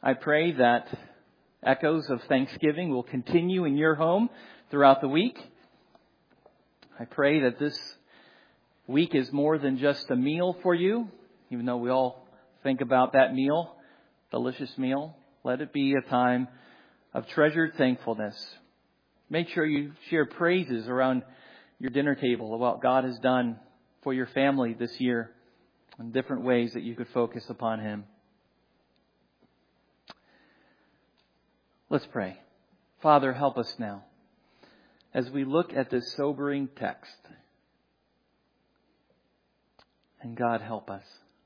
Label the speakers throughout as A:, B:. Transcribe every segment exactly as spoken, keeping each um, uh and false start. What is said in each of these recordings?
A: I pray that echoes of Thanksgiving will continue in your home throughout the week. I pray that this week is more than just a meal for you, even though we all think about that meal, delicious meal. Let it be a time of treasured thankfulness. Make sure you share praises around your dinner table of what God has done for your family this year and different ways that you could focus upon Him. Let's pray. Father, help us now as we look at this sobering text. And God, help us.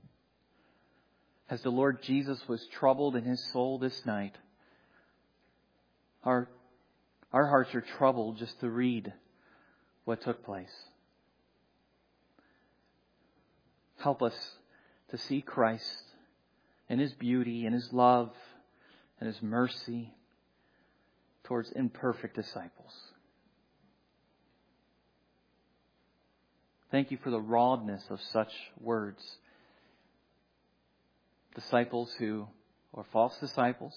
A: As the Lord Jesus was troubled in His soul this night, our, our hearts are troubled just to read what took place. Help us to see Christ and His beauty and His love and His mercy towards imperfect disciples. Thank you for the rawness of such words. Disciples who are false disciples,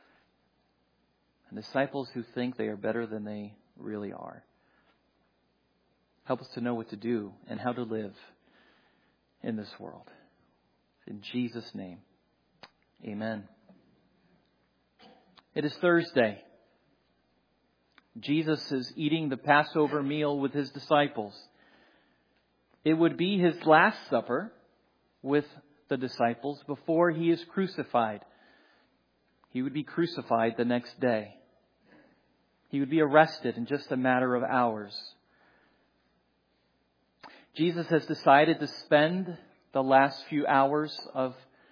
A: and disciples who think they are better than they really are. Help us to know what to do and how to live in this world. In Jesus' name, amen. It is Thursday. Jesus is eating the Passover meal with His disciples. It would be His last supper with the disciples before He is crucified. He would be crucified the next day. He would be arrested in just a matter of hours. Jesus has decided to spend the last few hours of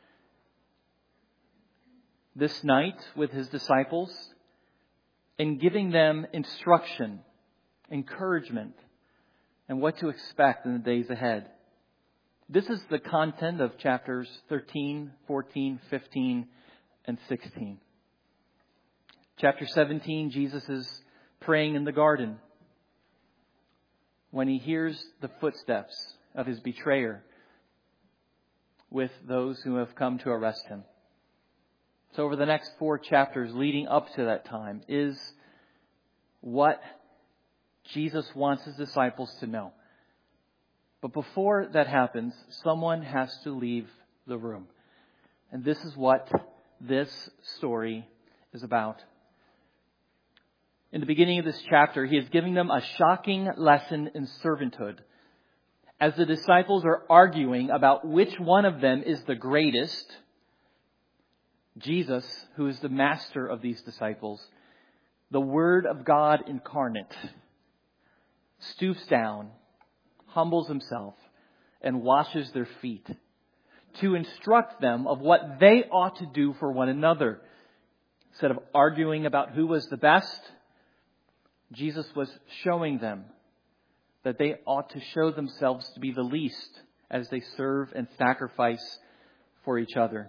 A: this night with His disciples in giving them instruction, encouragement, and what to expect in the days ahead. This is the content of chapters thirteen, fourteen, fifteen, and sixteen. Chapter seventeen, Jesus is praying in the garden when He hears the footsteps of His betrayer with those who have come to arrest Him. So over the next four chapters leading up to that time is what Jesus wants His disciples to know. But before that happens, someone has to leave the room. And this is what this story is about. In the beginning of this chapter, He is giving them a shocking lesson in servanthood. As the disciples are arguing about which one of them is the greatest, Jesus, who is the master of these disciples, the Word of God incarnate, stoops down, humbles Himself, and washes their feet to instruct them of what they ought to do for one another. Instead of arguing about who was the best, Jesus was showing them that they ought to show themselves to be the least as they serve and sacrifice for each other.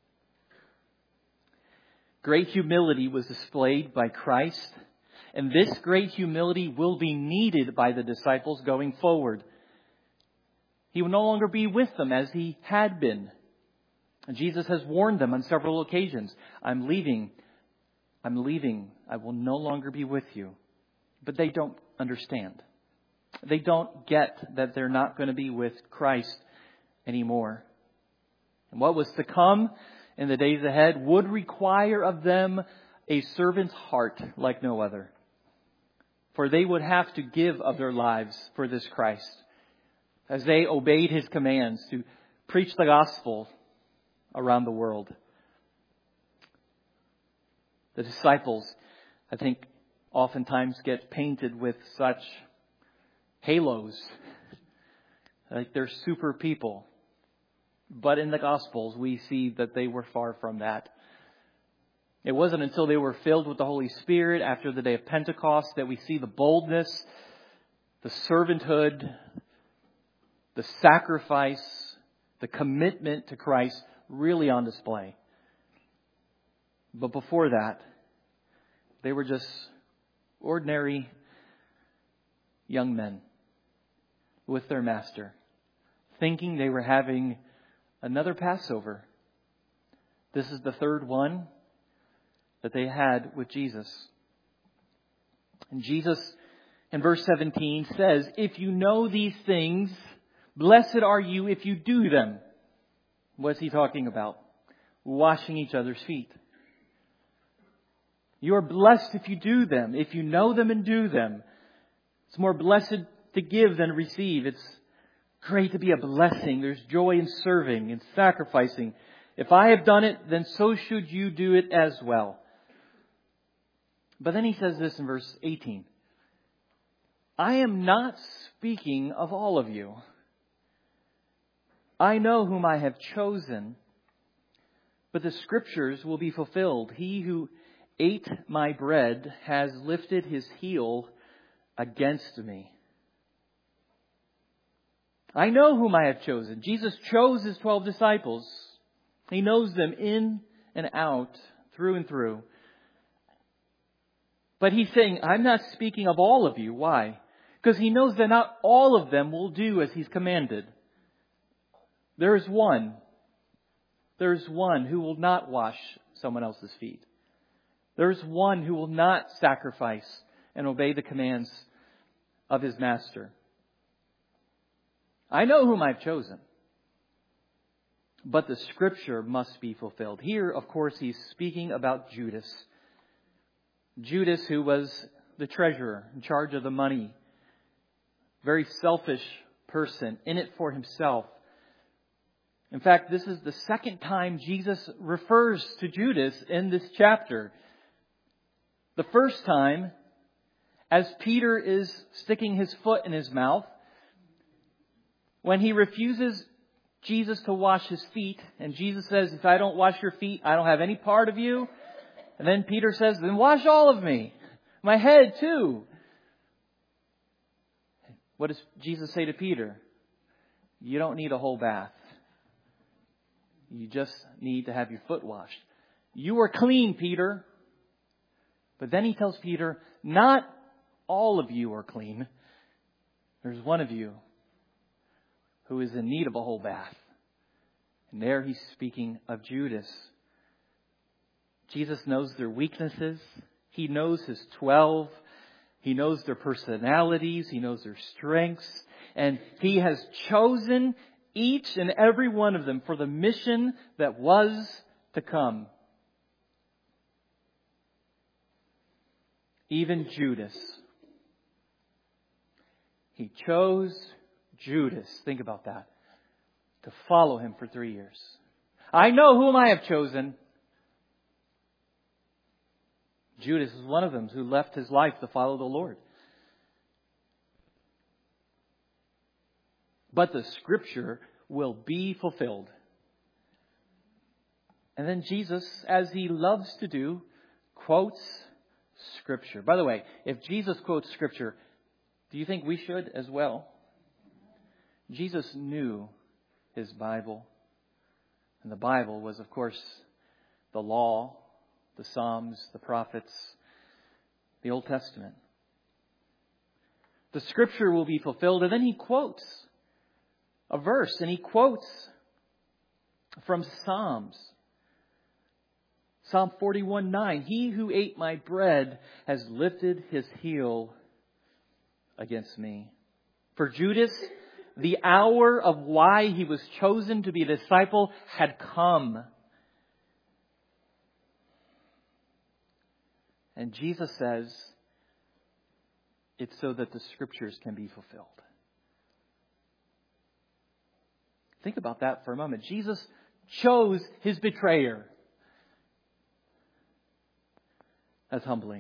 A: Great humility was displayed by Christ, and this great humility will be needed by the disciples going forward. He will no longer be with them as He had been. And Jesus has warned them on several occasions, I'm leaving, I'm leaving, I will no longer be with you. But they don't understand. They don't get that they're not going to be with Christ anymore. And what was to come in the days ahead would require of them a servant's heart like no other. For they would have to give of their lives for this Christ as they obeyed His commands to preach the gospel around the world. The disciples, I think, oftentimes get painted with such halos, like they're super people. But in the Gospels, we see that they were far from that. It wasn't until they were filled with the Holy Spirit after the day of Pentecost that we see the boldness, the servanthood, the sacrifice, the commitment to Christ really on display. But before that, they were just ordinary young men with their master, thinking they were having another Passover. This is the third one that they had with Jesus. And Jesus, in verse seventeen, says, if you know these things, blessed are you if you do them. What's he talking about? Washing each other's feet. You are blessed if you do them, if you know them and do them. It's more blessed to give than receive. It's great to be a blessing. There's joy in serving and sacrificing. If I have done it, then so should you do it as well. But then he says this in verse eighteen. I am not speaking of all of you. I know whom I have chosen, but the Scriptures will be fulfilled. He who ate my bread has lifted his heel against me. I know whom I have chosen. Jesus chose his twelve disciples. He knows them in and out, through and through. But he's saying, I'm not speaking of all of you. Why? Because he knows that not all of them will do as he's commanded. There is one. There is one who will not wash someone else's feet. There is one who will not sacrifice and obey the commands of his master. I know whom I've chosen. But the Scripture must be fulfilled. Here, of course, he's speaking about Judas. Judas, who was the treasurer, in charge of the money. Very selfish person, in it for himself. In fact, this is the second time Jesus refers to Judas in this chapter. The first time, as Peter is sticking his foot in his mouth, when he refuses Jesus to wash his feet, and Jesus says, if I don't wash your feet, I don't have any part of you. And then Peter says, then wash all of me, my head too. What does Jesus say to Peter? You don't need a whole bath. You just need to have your foot washed. You are clean, Peter. But then he tells Peter, not all of you are clean. There's one of you who is in need of a whole bath. And there he's speaking of Judas. Jesus knows their weaknesses. He knows his twelve. He knows their personalities. He knows their strengths. And he has chosen each and every one of them for the mission that was to come. Even Judas. He chose Judas. Think about that. To follow him for three years. I know whom I have chosen. Judas is one of them who left his life to follow the Lord. But the Scripture will be fulfilled. And then Jesus, as he loves to do, quotes Scripture. By the way, if Jesus quotes Scripture, do you think we should as well? Jesus knew his Bible. And the Bible was, of course, the law, the Psalms, the prophets, the Old Testament. The Scripture will be fulfilled. And then he quotes a verse, and he quotes from Psalms. Psalm forty-one nine. He who ate my bread has lifted his heel against me. For Judas, the hour of why he was chosen to be a disciple had come. And Jesus says, it's so that the Scriptures can be fulfilled. Think about that for a moment. Jesus chose his betrayer. That's humbling.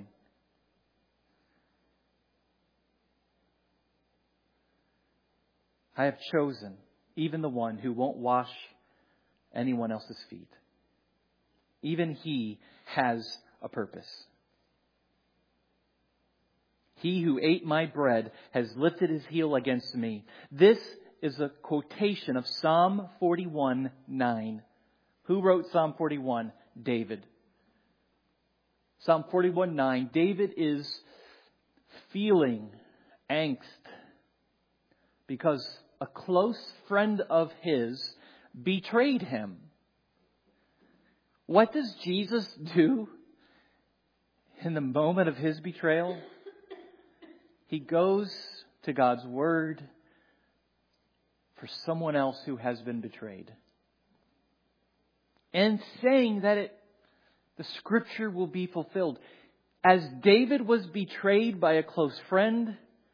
A: I have chosen even the one who won't wash anyone else's feet. Even he has a purpose. He who ate my bread has lifted his heel against me. This is a quotation of Psalm forty-one nine. Who wrote Psalm forty-one? David. Psalm forty-one nine. David is feeling angst because a close friend of his betrayed him. What does Jesus do? in the moment of his betrayal, he goes to God's Word for someone else who has been betrayed. And saying that it, the Scripture will be fulfilled. As David was betrayed by a close friend,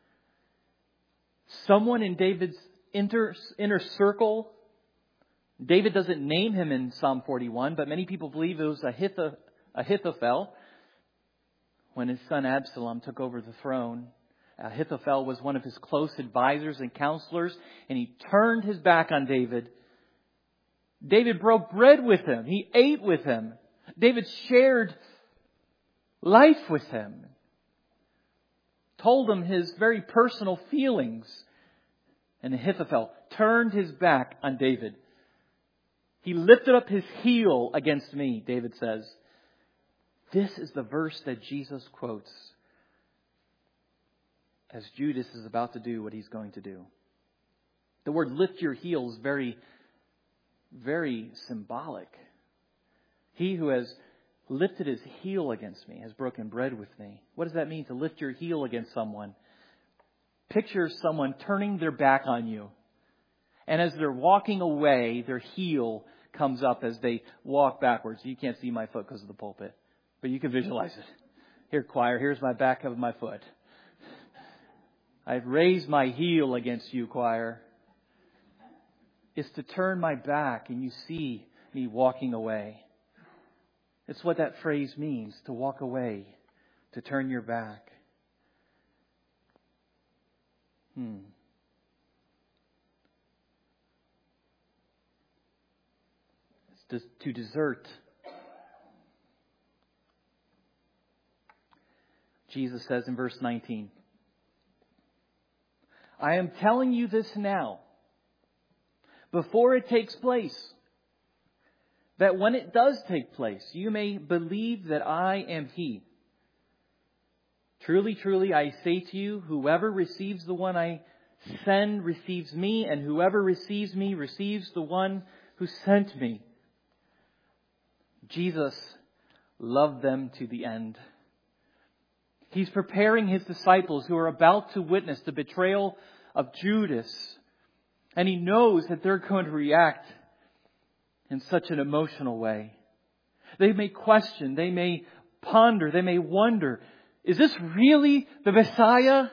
A: someone in David's inner, inner circle, David doesn't name him in Psalm forty-one, but many people believe it was Ahithophel, Ahithophel when his son Absalom took over the throne. Ahithophel was one of his close advisors and counselors, and he turned his back on David. David broke bread with him. He ate with him. David shared life with him. Told him his very personal feelings. And Ahithophel turned his back on David. He lifted up his heel against me, David says. This is the verse that Jesus quotes as Judas is about to do what he's going to do. The word lift your heel is very, very symbolic. He who has lifted his heel against me has broken bread with me. What does that mean, to lift your heel against someone? Picture someone turning their back on you. And as they're walking away, their heel comes up as they walk backwards. You can't see my foot because of the pulpit, but you can visualize it. Here, choir, here's my back of my foot. I've raised my heel against you, choir. It's to turn my back and you see me walking away. It's what that phrase means, to walk away, to turn your back. Hmm. It's to desert. Jesus says in verse nineteen, I am telling you this now, before it takes place, that when it does take place, you may believe that I am He. Truly, truly, I say to you, whoever receives the one I send receives me, and whoever receives me receives the one who sent me. Jesus loved them to the end. He's preparing His disciples who are about to witness the betrayal of Judas. And He knows that they're going to react in such an emotional way. They may question, they may ponder, they may wonder, is this really the Messiah?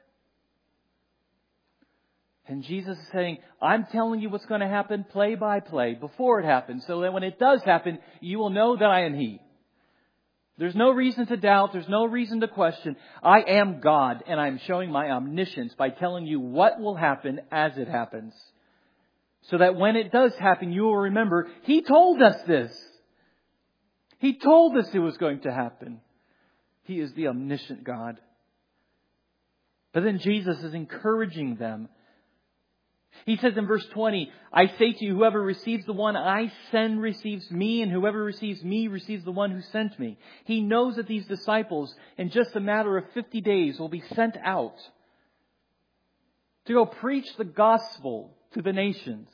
A: And Jesus is saying, I'm telling you what's going to happen play by play before it happens, so that when it does happen, you will know that I am He. There's no reason to doubt. There's no reason to question. I am God, and I'm showing my omniscience by telling you what will happen as it happens. So that when it does happen, you will remember, He told us this. He told us it was going to happen. He is the omniscient God. But then Jesus is encouraging them. He says in verse twenty, I say to you, whoever receives the one I send receives me, and whoever receives me receives the one who sent me. He knows that these disciples, in just a matter of fifty days, will be sent out to go preach the gospel to the nations.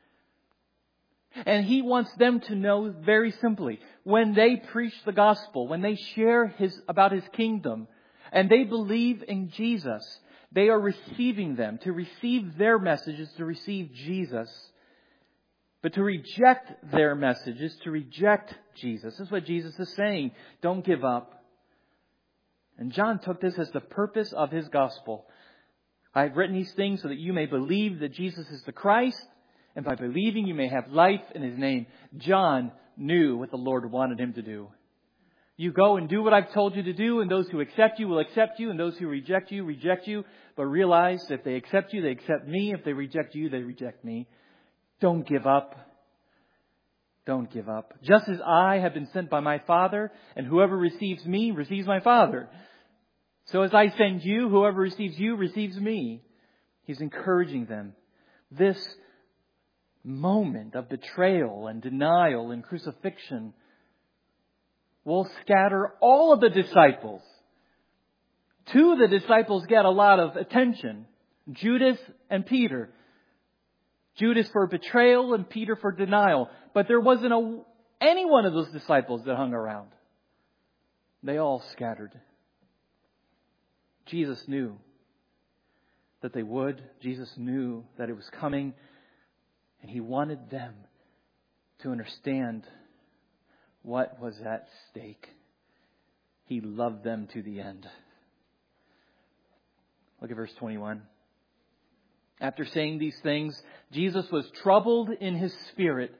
A: And He wants them to know very simply, when they preach the gospel, when they share his about His kingdom, and they believe in Jesus, they are receiving them. To receive their message is to receive Jesus. But to reject their message is to reject Jesus. This is what Jesus is saying. Don't give up. And John took this as the purpose of his gospel. I have written these things so that you may believe that Jesus is the Christ, and by believing you may have life in His name. John knew what the Lord wanted him to do. You go and do what I've told you to do, and those who accept you will accept you, and those who reject you, reject you. But realize if they accept you, they accept me. If they reject you, they reject me. Don't give up. Don't give up. Just as I have been sent by my Father, and whoever receives me receives my Father. So as I send you, whoever receives you receives me. He's encouraging them. This moment of betrayal and denial and crucifixion will scatter all of the disciples. Two of the disciples get a lot of attention. Judas and Peter. Judas for betrayal and Peter for denial. But there wasn't a, any one of those disciples that hung around. They all scattered. Jesus knew that they would. Jesus knew that it was coming. And He wanted them to understand what was at stake. He loved them to the end. Look at verse twenty-one. After saying these things, Jesus was troubled in His spirit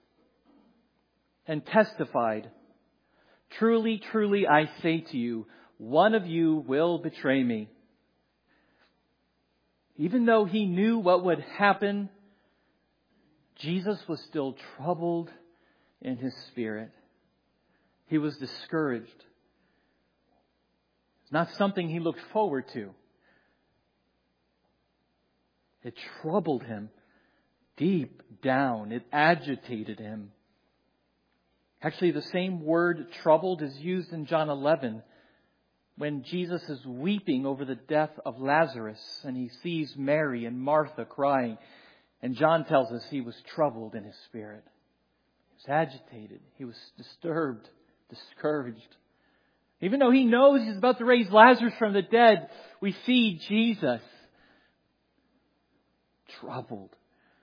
A: and testified, "Truly, truly, I say to you, one of you will betray me." Even though He knew what would happen, Jesus was still troubled in His spirit. He was discouraged. It's not something He looked forward to. It troubled Him deep down. It agitated Him. Actually, the same word troubled is used in John eleven when Jesus is weeping over the death of Lazarus and He sees Mary and Martha crying. And John tells us He was troubled in His spirit. He was agitated. He was disturbed, discouraged. Even though He knows He's about to raise Lazarus from the dead, we see Jesus troubled.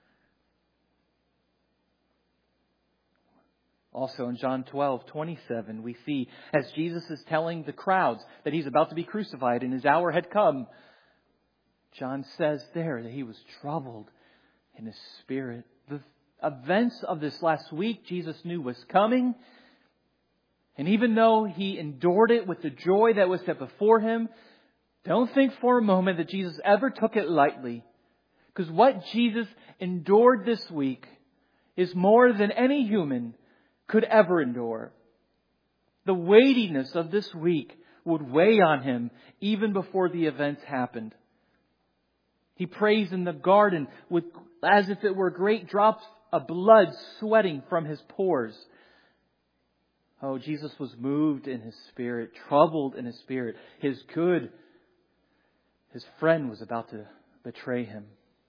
A: Also in John twelve twenty-seven, we see as Jesus is telling the crowds that He's about to be crucified and His hour had come, John says there that He was troubled in His spirit. The events of this last week Jesus knew was coming. And even though He endured it with the joy that was set before Him, don't think for a moment that Jesus ever took it lightly. Because what Jesus endured this week is more than any human could ever endure. The weightiness of this week would weigh on Him even before the events happened. He prays in the garden with, as if it were great drops of blood sweating from His pores. Oh, Jesus was moved in His spirit, troubled in His spirit. His good, His friend was about to betray Him.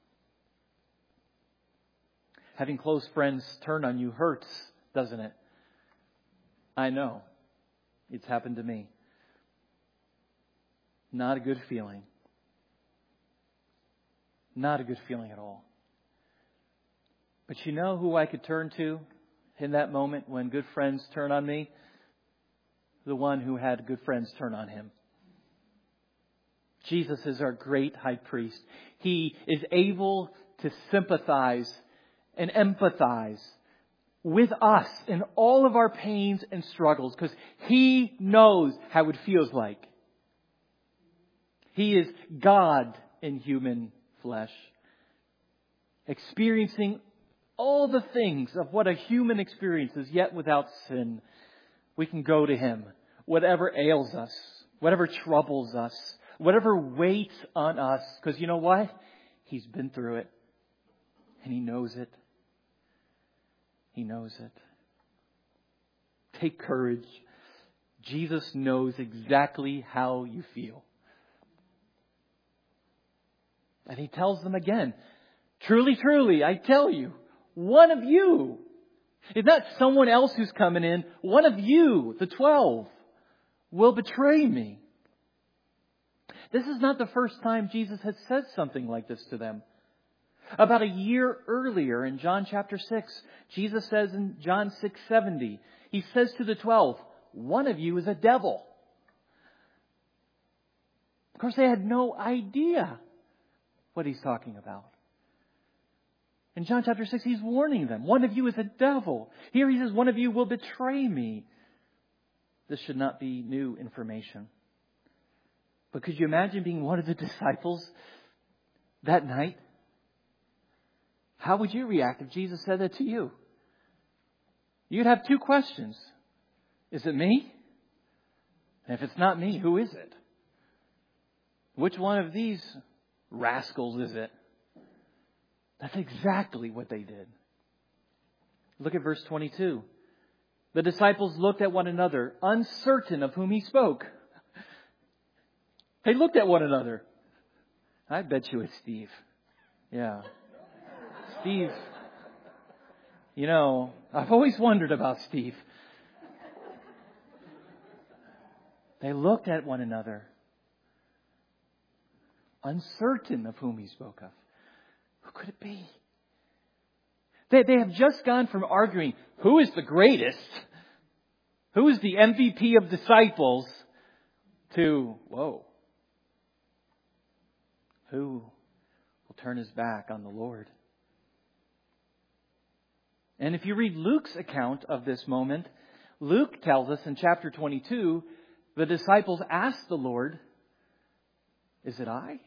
A: Having close friends turn on you hurts, doesn't it? I know. It's happened to me. Not a good feeling. Not a good feeling at all. But you know who I could turn to in that moment when good friends turn on me? The one who had good friends turn on Him. Jesus is our great high priest. He is able to sympathize and empathize with us in all of our pains and struggles because He knows how it feels like. He is God in human flesh, experiencing all the things of what a human experiences, yet without sin. We can go to Him. Whatever ails us, whatever troubles us, whatever waits on us, because you know what? He's been through it and He knows it. He knows it. Take courage. Jesus knows exactly how you feel. And He tells them again, "Truly, truly, I tell you, one of you," it's not someone else who's coming in, "one of you, the twelve, will betray me." This is not the first time Jesus has said something like this to them. About a year earlier in John chapter six, Jesus says in John six seventy, He says to the twelve, "One of you is a devil." Of course, they had no idea what He's talking about. In John chapter six, He's warning them. One of you is a devil. Here He says, one of you will betray me. This should not be new information. But could you imagine being one of the disciples that night? How would you react if Jesus said that to you? You'd have two questions. Is it me? And if it's not me, who is it? Which one of these rascals is it? That's exactly what they did. Look at verse twenty-two. The disciples looked at one another, uncertain of whom He spoke. They looked at one another. I bet you it's Steve. Yeah. Steve. You know, I've always wondered about Steve. They looked at one another, uncertain of whom he spoke of. Who could it be? They, they have just gone from arguing, who is the greatest? Who is the M V P of disciples? To, whoa. Who will turn his back on the Lord? And if you read Luke's account of this moment, Luke tells us in chapter twenty-two, the disciples asked the Lord, is it I?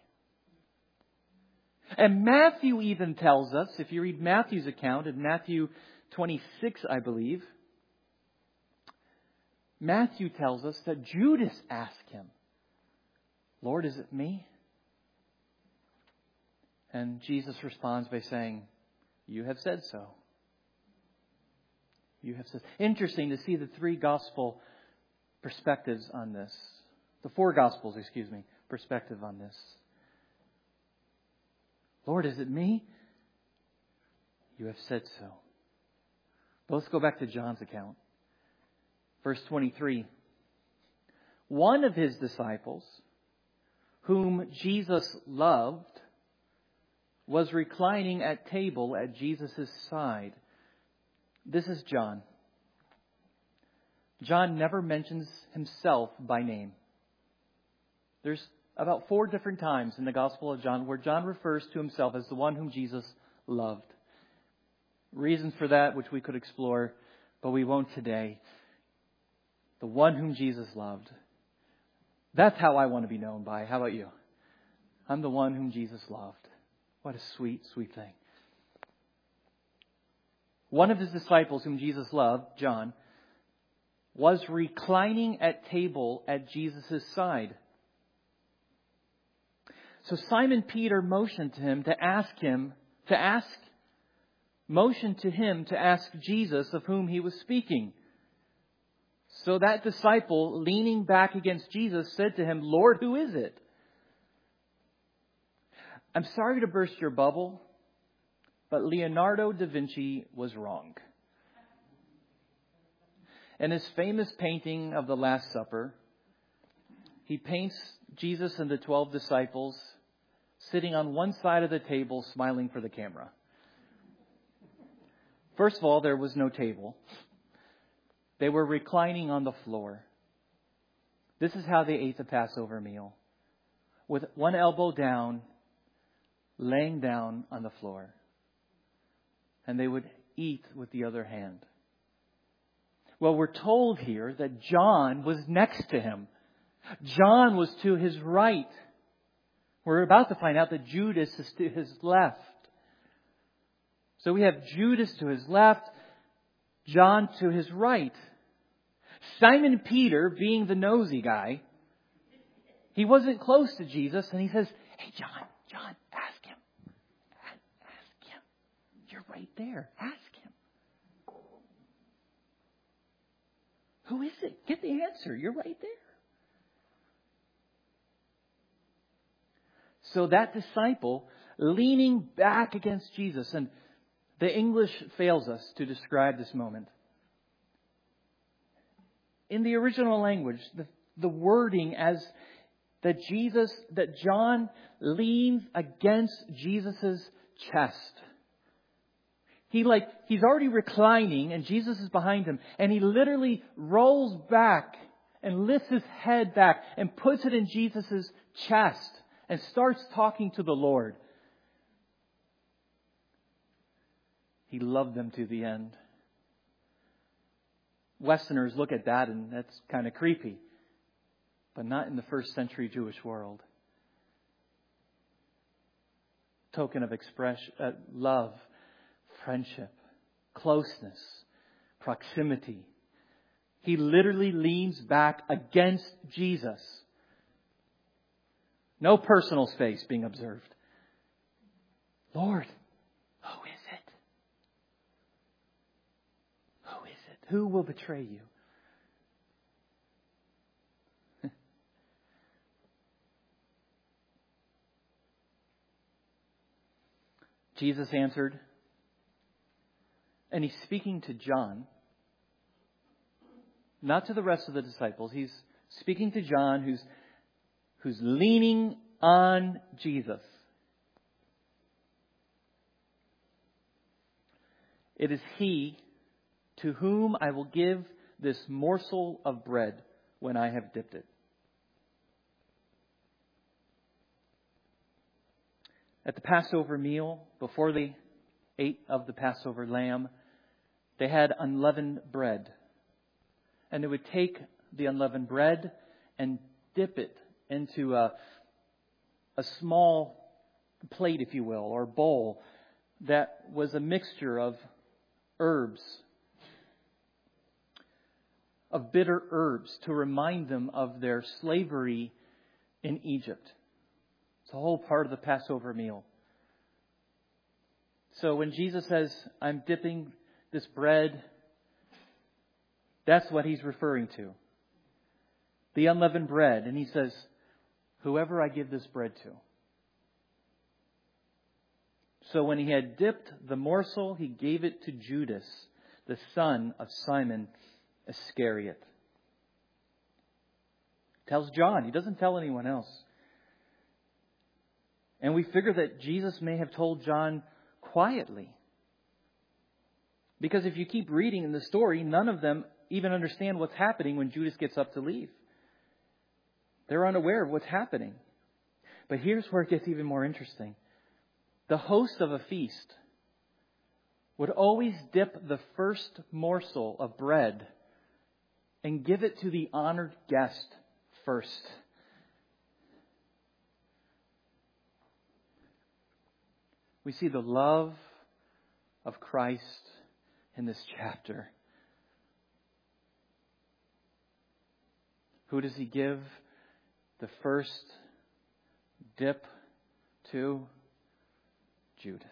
A: And Matthew even tells us, if you read Matthew's account in Matthew twenty-six, I believe, Matthew tells us that Judas asked him, Lord, is it me? And Jesus responds by saying, you have said so. You have said. Interesting to see the three gospel perspectives on this. The four gospels, excuse me, perspective on this. Lord, is it me? You have said so. But let's go back to John's account. Verse twenty-three. One of his disciples, whom Jesus loved, was reclining at table at Jesus' side. This is John. John never mentions himself by name. There's about four different times in the Gospel of John where John refers to himself as the one whom Jesus loved. Reasons for that, which we could explore, but we won't today. The one whom Jesus loved. That's how I want to be known by. How about you? I'm the one whom Jesus loved. What a sweet, sweet thing. One of his disciples whom Jesus loved, John, was reclining at table at Jesus' side. So Simon Peter motioned to him to ask him, to ask, motioned to him to ask Jesus of whom he was speaking. So that disciple, leaning back against Jesus, said to him, Lord, who is it? I'm sorry to burst your bubble, but Leonardo da Vinci was wrong. In his famous painting of the Last Supper, he paints Jesus and the twelve disciples sitting on one side of the table, smiling for the camera. First of all, there was no table. They were reclining on the floor. This is how they ate the Passover meal. With one elbow down, laying down on the floor. And they would eat with the other hand. Well, we're told here that John was next to him. John was to his right. We're about to find out that Judas is to his left. So we have Judas to his left, John to his right. Simon Peter, being the nosy guy, he wasn't close to Jesus, and he says, hey, John, John, ask him. Ask him. You're right there. Ask him. Who is it? Get the answer. You're right there. So that disciple, leaning back against Jesus, and the English fails us to describe this moment. In the original language, the, the wording as that Jesus, that John leans against Jesus' chest. He like, he's already reclining and Jesus is behind him, and he literally rolls back and lifts his head back and puts it in Jesus' chest and starts talking to the Lord. He loved them to the end. Westerners look at that and that's kind of creepy. But not in the first century Jewish world. Token of expression, uh, love, friendship, closeness, proximity. He literally leans back against Jesus. No personal space being observed. Lord, who is it? Who is it? Who will betray you? Jesus answered, and he's speaking to John, not to the rest of the disciples. He's speaking to John, who's, who's leaning on Jesus. It is he to whom I will give this morsel of bread when I have dipped it. At the Passover meal, before they ate of the Passover lamb, they had unleavened bread. And they would take the unleavened bread and dip it into a, a small plate, if you will, or bowl that was a mixture of herbs, of bitter herbs, to remind them of their slavery in Egypt. It's a whole part of the Passover meal. So when Jesus says, I'm dipping this bread, that's what he's referring to. The unleavened bread. And he says, whoever I give this bread to. So when he had dipped the morsel, he gave it to Judas, the son of Simon Iscariot. Tells John. He doesn't tell anyone else. And we figure that Jesus may have told John quietly. Because if you keep reading in the story, none of them even understand what's happening when Judas gets up to leave. They're unaware of what's happening. But here's where it gets even more interesting. The host of a feast would always dip the first morsel of bread and give it to the honored guest first. We see the love of Christ in this chapter. Who does he give the first dip to? Judas.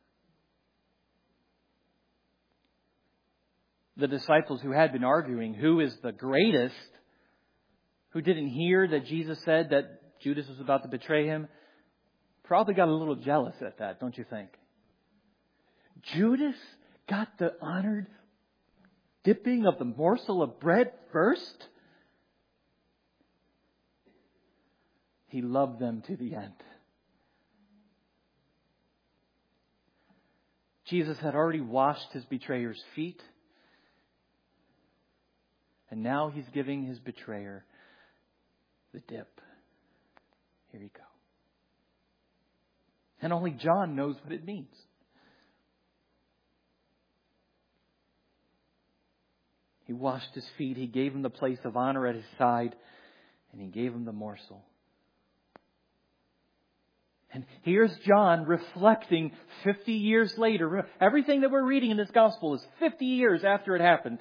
A: The disciples who had been arguing who is the greatest, who didn't hear that Jesus said that Judas was about to betray him, probably got a little jealous at that, don't you think? Judas got the honored dipping of the morsel of bread first. He loved them to the end. Jesus had already washed his betrayer's feet. And now he's giving his betrayer the dip. Here you go. And only John knows what it means. He washed his feet. He gave him the place of honor at his side. And he gave him the morsel. And here's John reflecting fifty years later. Everything that we're reading in this gospel is fifty years after it happened.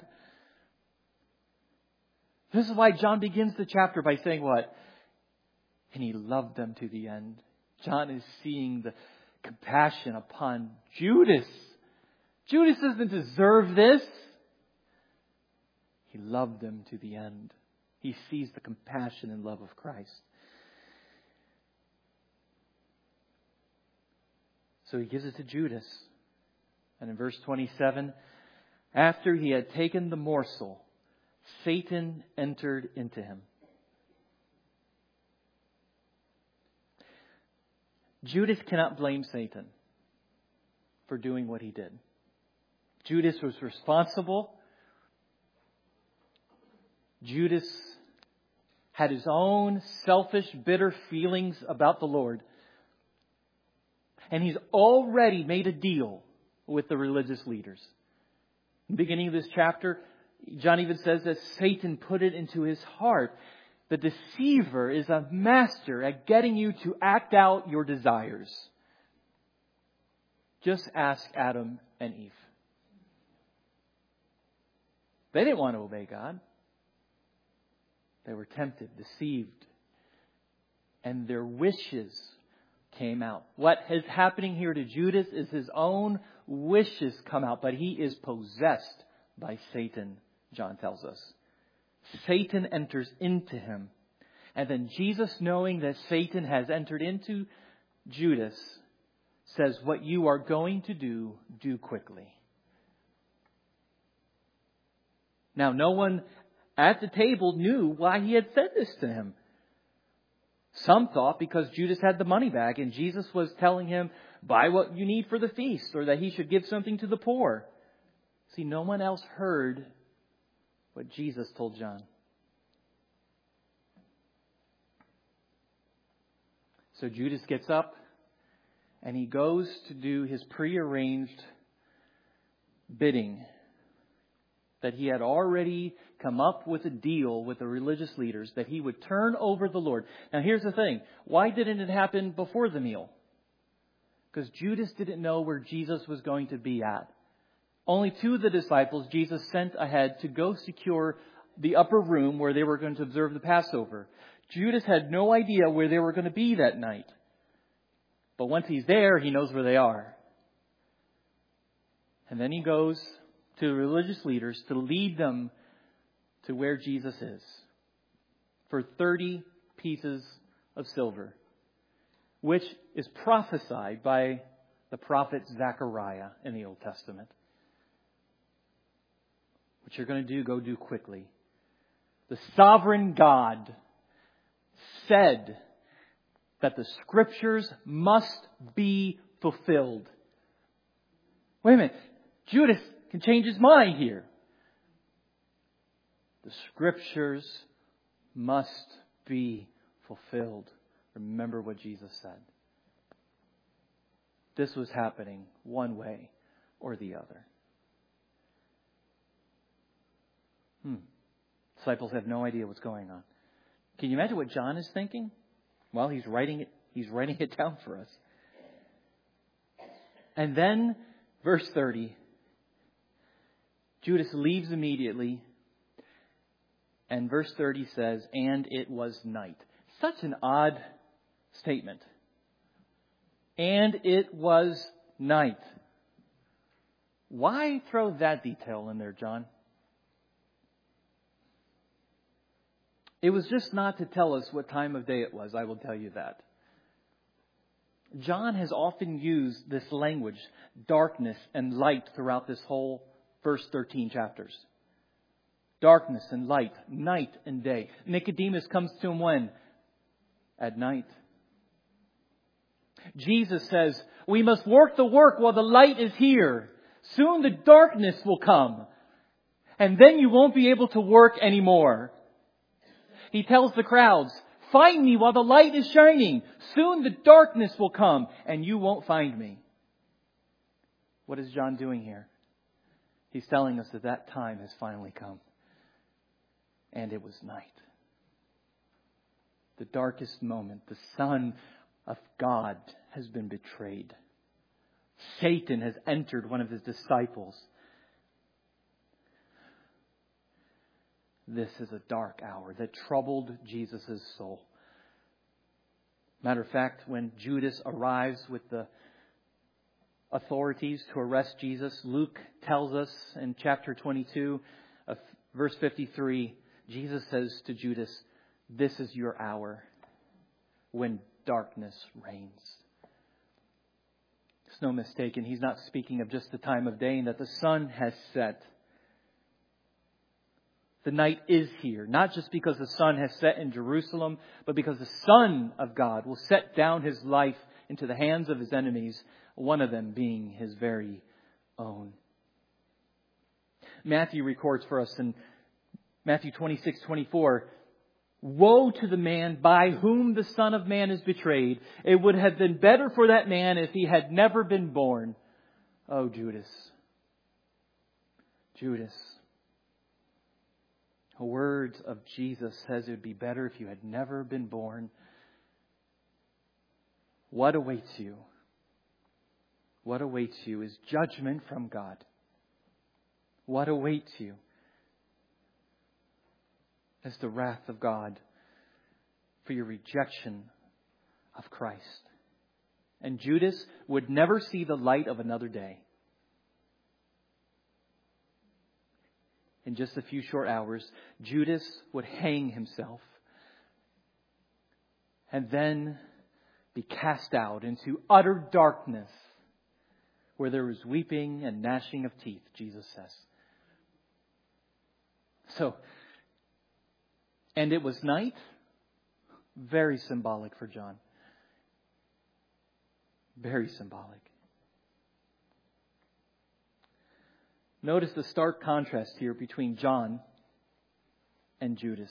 A: This is why John begins the chapter by saying what? And he loved them to the end. John is seeing the compassion upon Judas. Judas doesn't deserve this. He loved them to the end. He sees the compassion and love of Christ. So he gives it to Judas. And in verse twenty-seven, after he had taken the morsel, Satan entered into him. Judas cannot blame Satan for doing what he did. Judas was responsible. Judas had his own selfish, bitter feelings about the Lord. And he's already made a deal with the religious leaders. In the beginning of this chapter, John even says that Satan put it into his heart. The deceiver is a master at getting you to act out your desires. Just ask Adam and Eve. They didn't want to obey God. They were tempted, deceived, and their wishes came out. What is happening here to Judas is his own wishes come out, but he is possessed by Satan, John tells us. Satan enters into him. And then Jesus, knowing that Satan has entered into Judas, says, what you are going to do, do quickly. Now, no one at the table knew why he had said this to him. Some thought because Judas had the money bag and Jesus was telling him, buy what you need for the feast, or that he should give something to the poor. See, no one else heard what Jesus told John. So Judas gets up and he goes to do his prearranged bidding. That he had already come up with a deal with the religious leaders that he would turn over the Lord. Now here's the thing. Why didn't it happen before the meal? Because Judas didn't know where Jesus was going to be at. Only two of the disciples Jesus sent ahead to go secure the upper room where they were going to observe the Passover. Judas had no idea where they were going to be that night. But once he's there, he knows where they are. And then he goes to the religious leaders to lead them to where Jesus is for thirty pieces of silver, which is prophesied by the prophet Zechariah in the Old Testament. What you're going to do, go do quickly. The sovereign God said that the Scriptures must be fulfilled. Wait a minute. Judas can change his mind here. The Scriptures must be fulfilled. Remember what Jesus said. This was happening one way or the other. Hmm. Disciples have no idea what's going on. Can you imagine what John is thinking? Well, he's writing it, he's writing it down for us. And then, verse thirty, Judas leaves immediately. And verse thirty says, and it was night. Such an odd statement. And it was night. Why throw that detail in there, John? It was just not to tell us what time of day it was, I will tell you that. John has often used this language, darkness and light, throughout this whole first thirteen chapters. Darkness and light, night and day. Nicodemus comes to him when? At night. Jesus says, we must work the work while the light is here. Soon the darkness will come. And then you won't be able to work anymore. He tells the crowds, find me while the light is shining. Soon the darkness will come and you won't find me. What is John doing here? He's telling us that that time has finally come. And it was night. The darkest moment. The Son of God has been betrayed. Satan has entered one of his disciples. This is a dark hour that troubled Jesus' soul. Matter of fact, when Judas arrives with the authorities to arrest Jesus, Luke tells us in chapter twenty-two, of verse fifty-three, Jesus says to Judas, this is your hour when darkness reigns. It's no mistake, and he's not speaking of just the time of day and that the sun has set. The night is here, not just because the sun has set in Jerusalem, but because the Son of God will set down his life into the hands of his enemies, one of them being his very own. Matthew records for us in Matthew twenty-six twenty-four, woe to the man by whom the Son of Man is betrayed. It would have been better for that man if he had never been born. Oh, Judas. Judas. The words of Jesus says it would be better if you had never been born. What awaits you? What awaits you is judgment from God. What awaits you is the wrath of God for your rejection of Christ. And Judas would never see the light of another day. In just a few short hours, Judas would hang himself and then be cast out into utter darkness where there is weeping and gnashing of teeth, Jesus says. So, And it was night. Very symbolic for John. Very symbolic. Notice the stark contrast here between John and Judas.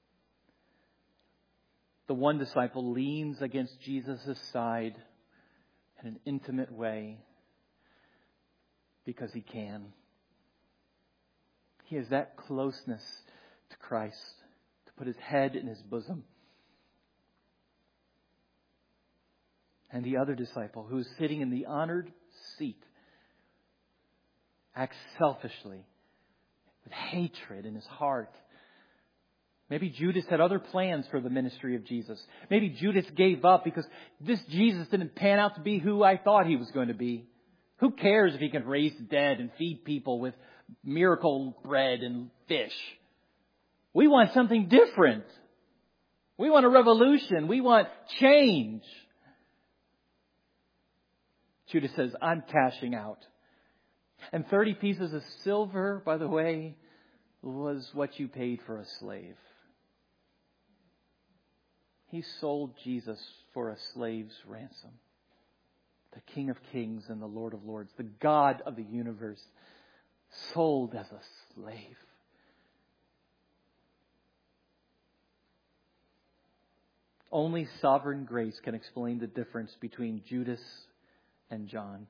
A: The one disciple leans against Jesus' side in an intimate way because he can. He has that closeness to Christ, to put his head in his bosom. And the other disciple, who is sitting in the honored seat, acts selfishly, with hatred in his heart. Maybe Judas had other plans for the ministry of Jesus. Maybe Judas gave up because this Jesus didn't pan out to be who I thought he was going to be. Who cares if he can raise the dead and feed people with miracle bread and fish? We want something different. We want a revolution. We want change. Judas says, I'm cashing out. And thirty pieces of silver, by the way, was what you paid for a slave. He sold Jesus for a slave's ransom. The King of Kings and the Lord of Lords, the God of the universe, sold as a slave. Only sovereign grace can explain the difference between Judas and John.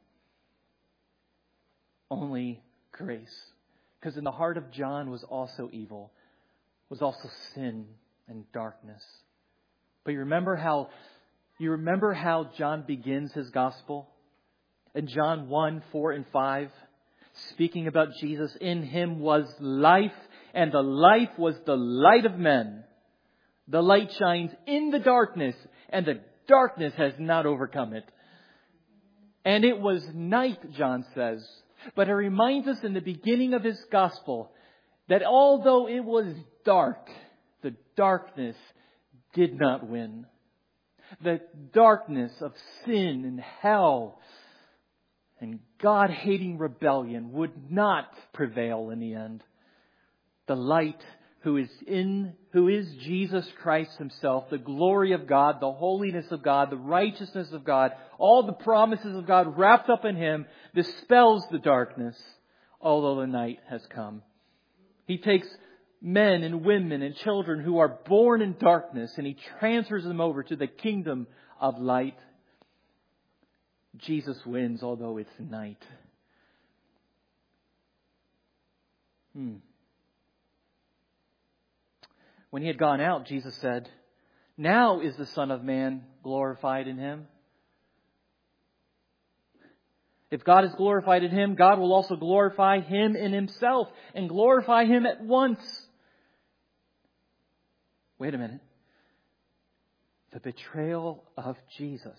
A: Only grace. Because in the heart of John was also evil, was also sin and darkness. But you remember how you remember how John begins his gospel? In John one, four, and five, speaking about Jesus, in him was life, and the life was the light of men. The light shines in the darkness, and the darkness has not overcome it. And it was night, John says. But it reminds us in the beginning of his gospel that although it was dark, the darkness did not win. The darkness of sin and hell and God-hating rebellion would not prevail in the end. The light who is in, who is Jesus Christ himself, the glory of God, the holiness of God, the righteousness of God, all the promises of God wrapped up in him, dispels the darkness, although the night has come. He takes men and women and children who are born in darkness and he transfers them over to the kingdom of light. Jesus wins, although it's night. Hmm. When he had gone out, Jesus said, now is the Son of Man glorified in him. If God is glorified in him, God will also glorify him in himself and glorify him at once. Wait a minute. The betrayal of Jesus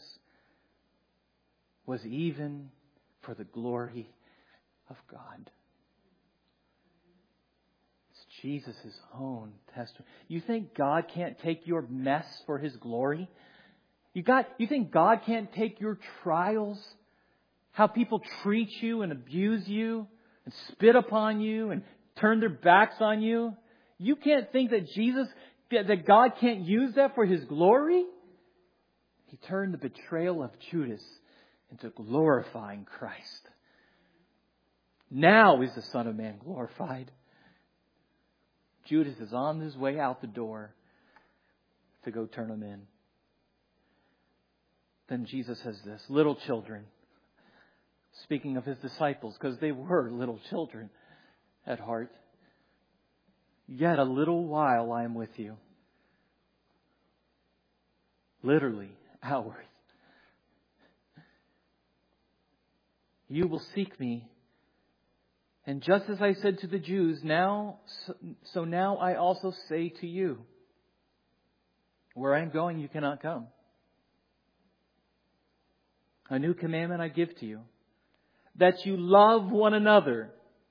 A: was even for the glory of God. It's Jesus' own testimony. You think God can't take your mess for his glory? You got, you think God can't take your trials? How people treat you and abuse you and spit upon you and turn their backs on you? You can't think that Jesus, that God can't use that for his glory? He turned the betrayal of Judas into glorifying Christ. Now is the Son of Man glorified. Judas is on his way out the door to go turn him in. Then Jesus says this, little children, speaking of his disciples, because they were little children at heart, yet a little while I am with you. Literally, hours. You will seek me. And just as I said to the Jews, now, so now I also say to you, where I am going, you cannot come. A new commandment I give to you, that you love one another.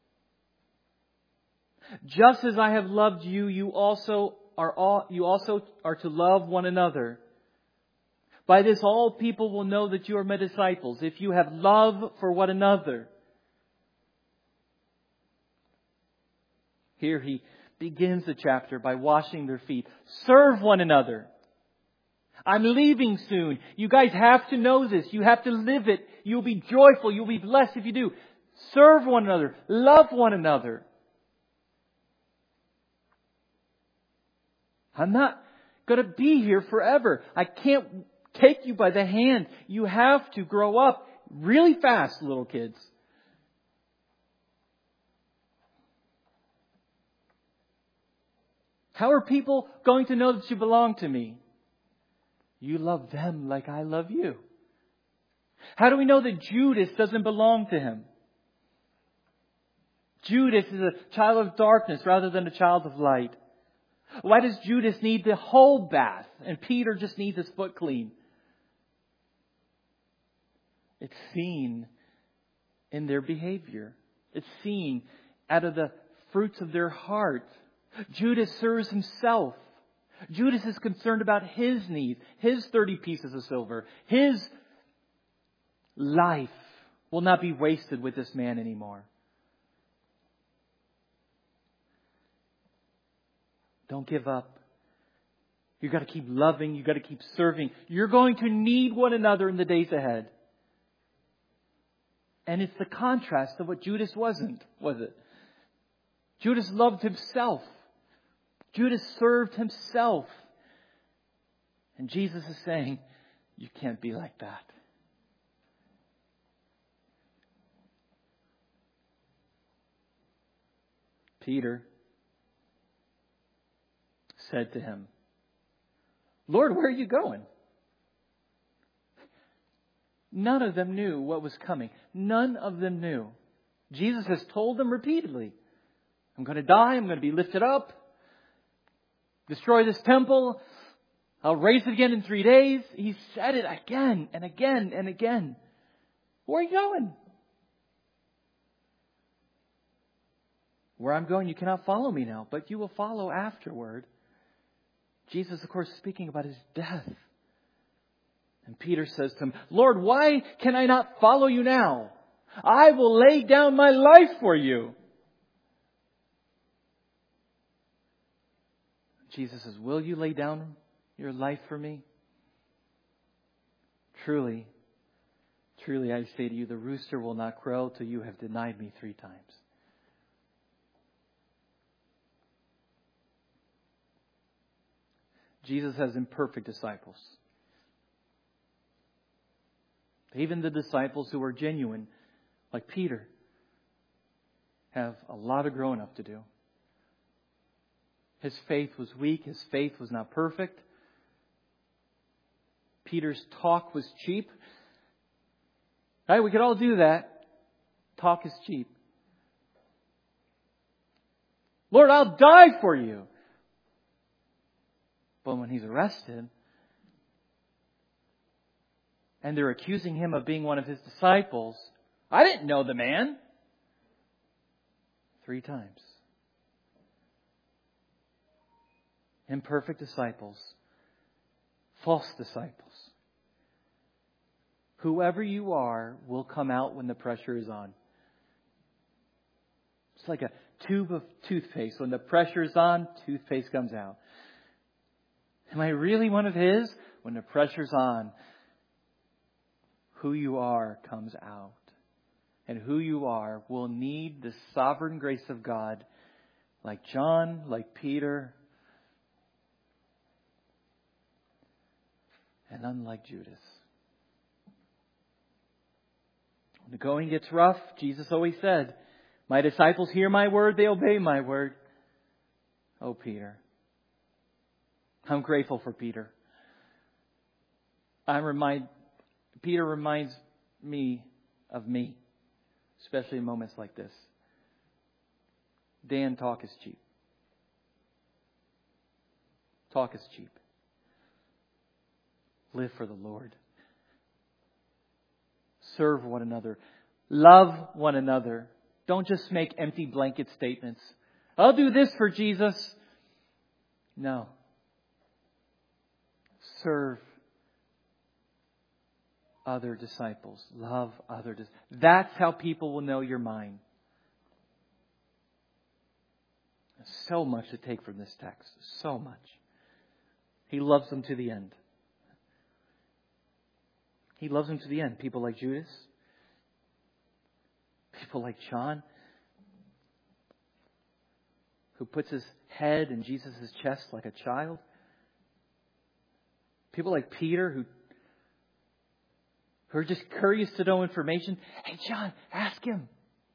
A: Just as I have loved you, you also are all, you also are to love one another. By this all people will know that you are my disciples, if you have love for one another. Here he begins the chapter by washing their feet. Serve one another. I'm leaving soon. You guys have to know this. You have to live it. You'll be joyful. You'll be blessed if you do. Serve one another. Love one another. I'm not going to be here forever. I can't take you by the hand. You have to grow up really fast, little kids. How are people going to know that you belong to me? You love them like I love you. How do we know that Judas doesn't belong to him? Judas is a child of darkness rather than a child of light. Why does Judas need the whole bath and Peter just needs his foot clean? It's seen in their behavior. It's seen out of the fruits of their heart. Judas serves himself. Judas is concerned about his needs, his thirty pieces of silver. His life will not be wasted with this man anymore. Don't give up. You've got to keep loving. You've got to keep serving. You're going to need one another in the days ahead. And it's the contrast of what Judas wasn't, was it? Judas loved himself. Judas served himself. And Jesus is saying, you can't be like that. Peter said to him, Lord, where are you going? None of them knew what was coming. None of them knew. Jesus has told them repeatedly, I'm going to die. I'm going to be lifted up. Destroy this temple. I'll raise it again in three days. He said it again and again and again. Where are you going? Where I'm going, you cannot follow me now, but you will follow afterward. Jesus, of course, speaking about his death. And Peter says to him, Lord, why can I not follow you now? I will lay down my life for you. Jesus says, will you lay down your life for me? Truly, truly, I say to you, the rooster will not crow till you have denied me three times. Jesus has imperfect disciples. Even the disciples who are genuine, like Peter, have a lot of growing up to do. His faith was weak. His faith was not perfect. Peter's talk was cheap. Right? We could all do that. Talk is cheap. Lord, I'll die for you. But when he's arrested, and they're accusing him of being one of his disciples, I didn't know the man. Three times. Imperfect disciples. False disciples. Whoever you are will come out when the pressure is on. It's like a tube of toothpaste. When the pressure is on, toothpaste comes out. Am I really one of his? When the pressure's on, who you are comes out. And who you are will need the sovereign grace of God, like John, like Peter, and unlike Judas. When the going gets rough, Jesus always said, my disciples hear my word, they obey my word. Oh, Peter. I'm grateful for Peter. I remind Peter reminds me of me, especially in moments like this. Dan, talk is cheap. Talk is cheap. Live for the Lord. Serve one another. Love one another. Don't just make empty blanket statements. I'll do this for Jesus. No. Serve other disciples. Love other disciples. That's how people will know you're mine. So much to take from this text. So much. He loves them to the end. He loves them to the end. People like Judas. People like John. Who puts his head in Jesus' chest like a child. People like Peter who, who are just curious to know information. Hey, John, ask him.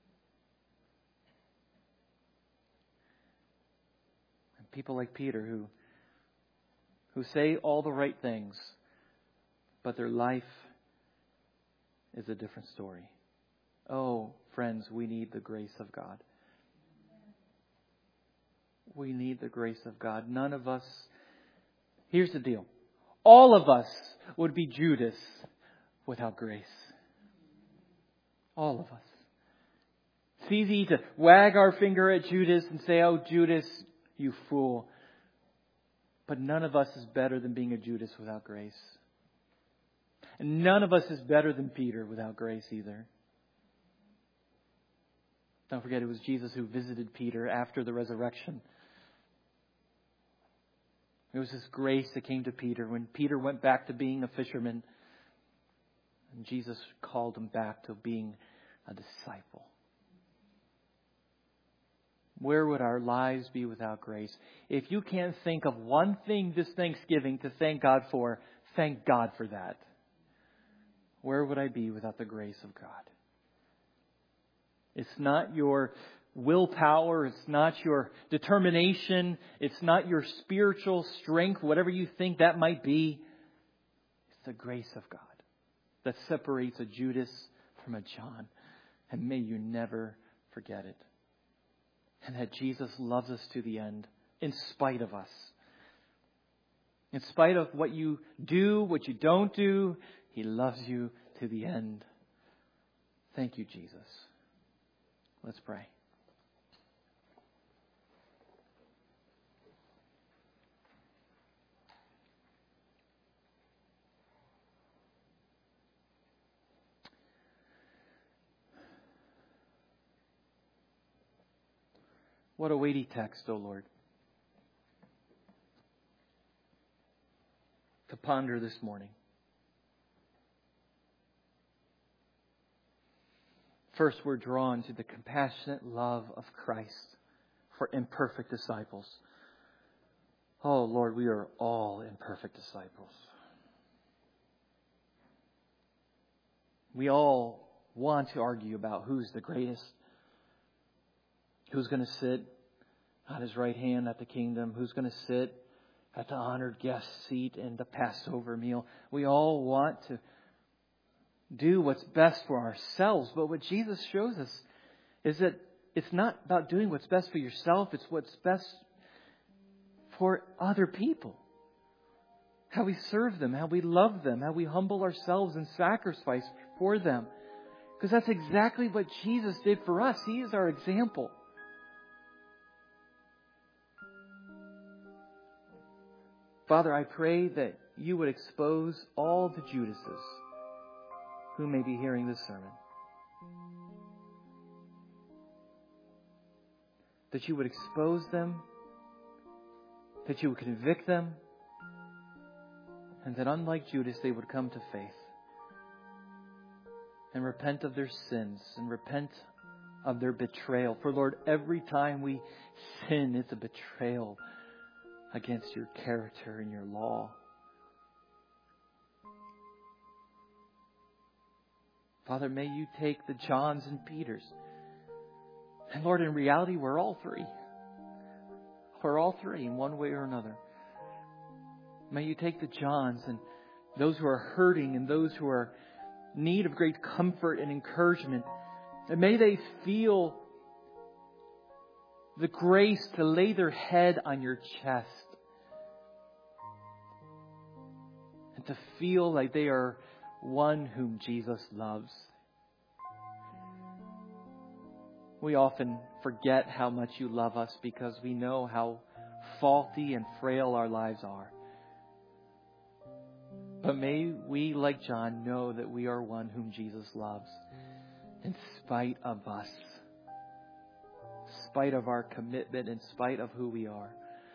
A: And people like Peter who, who say all the right things, but their life is a different story. Oh, friends, we need the grace of God. We need the grace of God. None of us... Here's the deal. All of us would be Judas without grace. All of us. It's easy to wag our finger at Judas and say, oh, Judas, you fool. But none of us is better than being a Judas without grace. And none of us is better than Peter without grace either. Don't forget, it was Jesus who visited Peter after the resurrection. It was His grace that came to Peter when Peter went back to being a fisherman. And Jesus called him back to being a disciple. Where would our lives be without grace? If you can't think of one thing this Thanksgiving to thank God for, thank God for that. Where would I be without the grace of God? It's not your willpower. It's not your determination. It's not your spiritual strength, whatever you think that might be. It's the grace of God that separates a Judas from a John. And may you never forget it. And that Jesus loves us to the end, in spite of us. In spite of what you do, what you don't do, He loves you to the end. Thank you, Jesus. Let's pray. What a weighty text, O Lord, to ponder this morning. First, we're drawn to the compassionate love of Christ for imperfect disciples. Oh, Lord, we are all imperfect disciples. We all want to argue about who's the greatest. Who's going to sit on His right hand at the kingdom? Who's going to sit at the honored guest seat in the Passover meal? We all want to do what's best for ourselves. But what Jesus shows us is that it's not about doing what's best for yourself. It's what's best for other people. How we serve them, how we love them, how we humble ourselves and sacrifice for them. Because that's exactly what Jesus did for us. He is our example. Father, I pray that You would expose all the Judases who may be hearing this sermon. That You would expose them, that You would convict them, and that unlike Judas, they would come to faith and repent of their sins and repent of their betrayal. For Lord, every time we sin, it's a betrayal against Your character and Your law. Father, may You take the Johns and Peters. And Lord, in reality, we're all three. We're all three in one way or another. May You take the Johns and those who are hurting and those who are in need of great comfort and encouragement. And may they feel the grace to lay their head on Your chest. And to feel like they are one whom Jesus loves. We often forget how much You love us because we know how faulty and frail our lives are. But may we, like John, know that we are one whom Jesus loves in spite of us. spite of our commitment, in spite of who we are.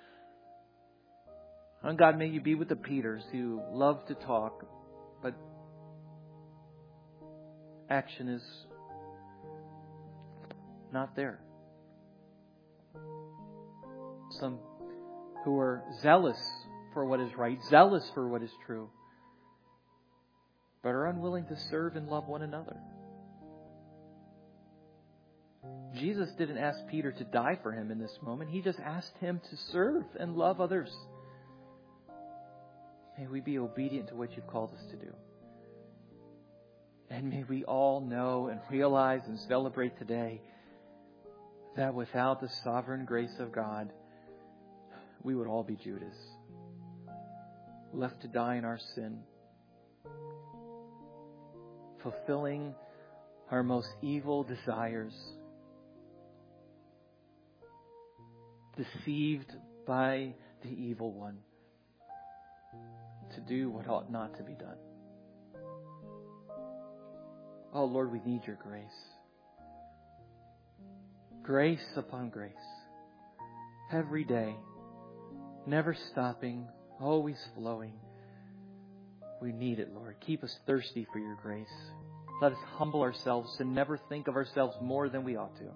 A: And God, may you be with the Peters who love to talk, but action is not there. Some who are zealous for what is right, zealous for what is true, but are unwilling to serve and love one another. Jesus didn't ask Peter to die for him in this moment. He just asked him to serve and love others. May we be obedient to what you've called us to do. And may we all know and realize and celebrate today that without the sovereign grace of God, we would all be Judas, left to die in our sin, fulfilling our most evil desires, deceived by the evil one, to do what ought not to be done. Oh Lord, we need your grace. Grace upon grace. Every day. Never stopping. Always flowing. We need it, Lord. Keep us thirsty for your grace. Let us humble ourselves and never think of ourselves more than we ought to.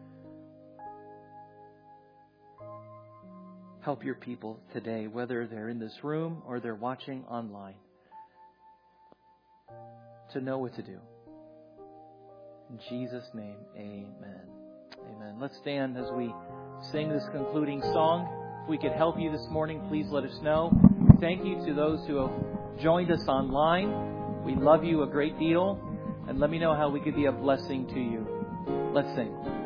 A: Help your people today, whether they're in this room or they're watching online, to know what to do. In Jesus' name, amen. Amen. Let's stand as we sing this concluding song. If we could help you this morning, please let us know. Thank you to those who have joined us online. We love you a great deal. And let me know how we could be a blessing to you. Let's sing.